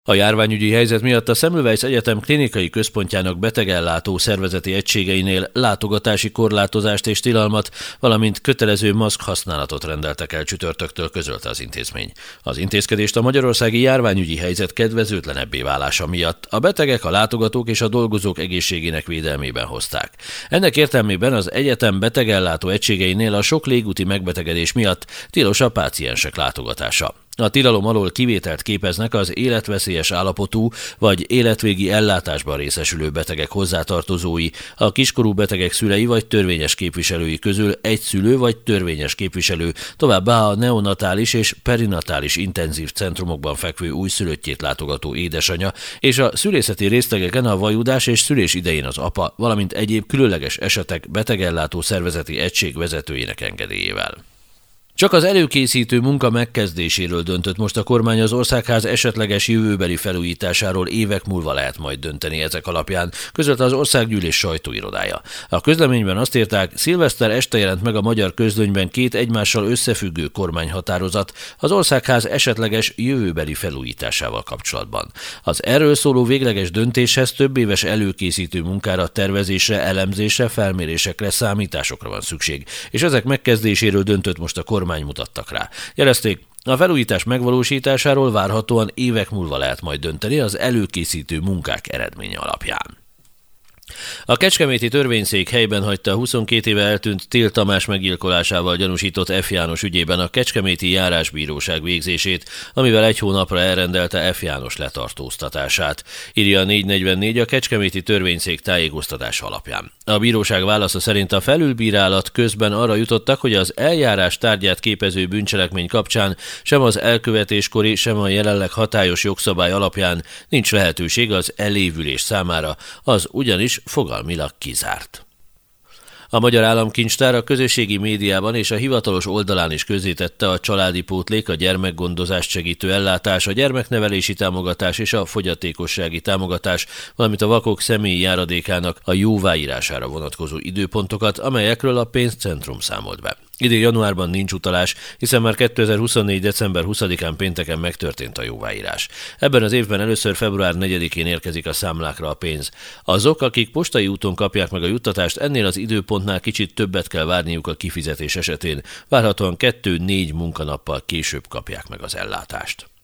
A járványügyi helyzet miatt a Semmelweis Egyetem klinikai központjának betegellátó szervezeti egységeinél látogatási korlátozást és tilalmat, valamint kötelező maszk használatot rendeltek el csütörtöktől, közölte az intézmény. Az intézkedést a magyarországi járványügyi helyzet kedvezőtlenebbé válása miatt a betegek, a látogatók és a dolgozók egészségének védelmében hozták. Ennek értelmében az egyetem betegellátó egységeinél a sok légúti megbetegedés miatt tilos a páciensek látogatása. A tilalom alól kivételt képeznek az életveszélyes állapotú vagy életvégi ellátásban részesülő betegek hozzátartozói, a kiskorú betegek szülei vagy törvényes képviselői közül egy szülő vagy törvényes képviselő, továbbá a neonatális és perinatális intenzív centrumokban fekvő újszülöttjét látogató édesanya, és a szülészeti részlegeken a vajudás és szülés idején az apa, valamint egyéb különleges esetek betegellátó szervezeti egység vezetőjének engedélyével. Csak az előkészítő munka megkezdéséről döntött most a kormány, az országház esetleges jövőbeli felújításáról évek múlva lehet majd dönteni ezek alapján, közölte az Országgyűlés sajtóirodája. A közleményben azt írták, szilveszter este jelent meg a Magyar Közlönyben két egymással összefüggő kormányhatározat az országház esetleges jövőbeli felújításával kapcsolatban. Az erről szóló végleges döntéshez több éves előkészítő munkára, tervezésre, elemzésre, felmérésekre, számításokra van szükség, és ezek megkezdéséről döntött most a kormány, mutattak rá. Jelezték, a felújítás megvalósításáról várhatóan évek múlva lehet majd dönteni az előkészítő munkák eredménye alapján. A kecskeméti törvényszék helyben hagyta a 22 éve eltűnt Till Tamás meggyilkolásával gyanúsított F. János ügyében a kecskeméti járásbíróság végzését, amivel egy hónapra elrendelte F. János letartóztatását, írja a 444 a kecskeméti törvényszék tájékoztatása alapján. A bíróság válasza szerint a felülbírálat közben arra jutottak, hogy az eljárás tárgyát képező bűncselekmény kapcsán sem az elkövetéskori, sem a jelenleg hatályos jogszabály alapján nincs lehetőség az elévülés számára, az ugyanis fogalmilag kizárt. A Magyar Államkincstár a közösségi médiában és a hivatalos oldalán is közzétette a családi pótlék, a gyermekgondozást segítő ellátás, a gyermeknevelési támogatás és a fogyatékossági támogatás, valamint a vakok személyi járadékának a jóváírására vonatkozó időpontokat, amelyekről a pénzcentrum számolt be. Idén januárban nincs utalás, hiszen már 2024. december 20-án pénteken megtörtént a jóváírás. Ebben az évben először február 4-én érkezik a számlákra a pénz. Azok, akik postai úton kapják meg a juttatást, ennél az időpontnál kicsit többet kell várniuk a kifizetés esetén. Várhatóan 2-4 munkanappal később kapják meg az ellátást.